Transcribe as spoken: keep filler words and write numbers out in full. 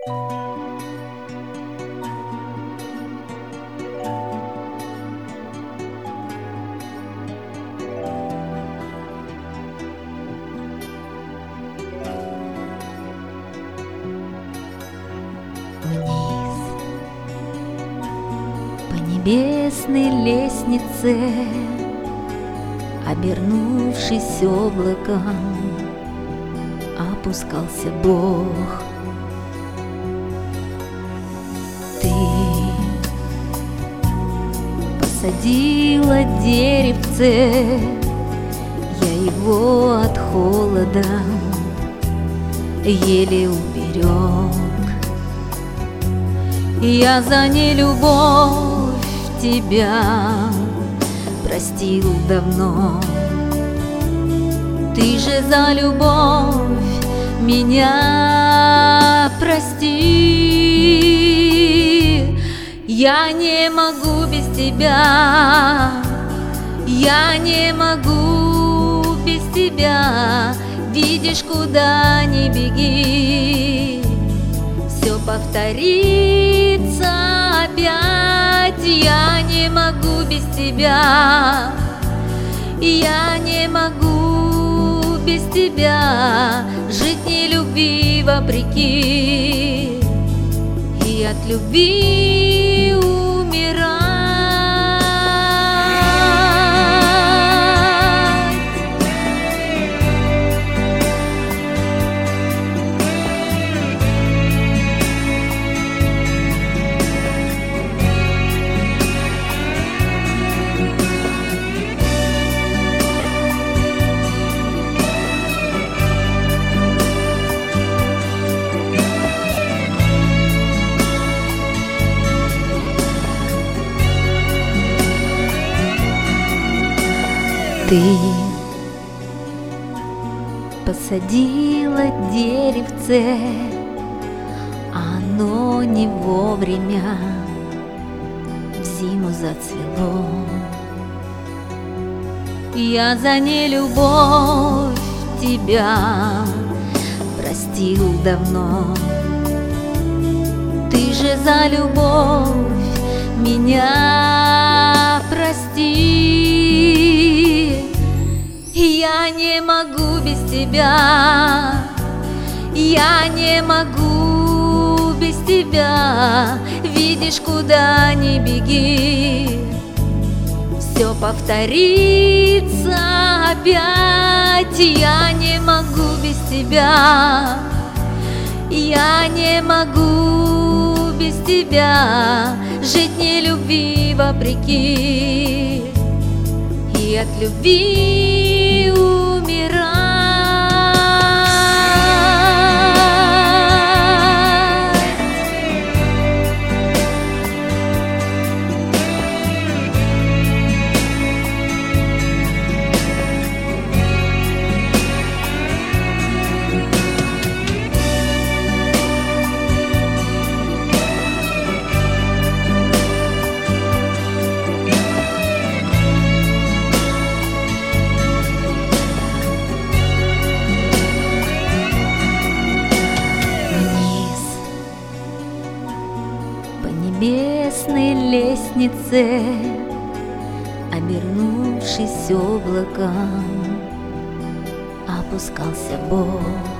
Вниз по небесной лестнице, обернувшись облаком, опускался Бог. Ты посадила деревце, я его от холода еле уберег. Я за нелюбовь тебя простил давно. Ты же за любовь меня прости. Я не могу без тебя, я не могу без тебя. Видишь, куда ни беги, все повторится опять. Я не могу без тебя, я не могу без тебя жить не любви вопреки и от любви умирать. Ты посадила деревце, оно не вовремя в зиму зацвело. Я за нелюбовь тебя простил давно. Ты же за любовь меня прости. Я не могу без тебя, я не могу без тебя. Видишь, куда ни беги, все повторится опять. Я не могу без тебя, я не могу без тебя жить не любви вопреки и от любви умирать. Небесной лестнице, обернувшись облаком, опускался Бог.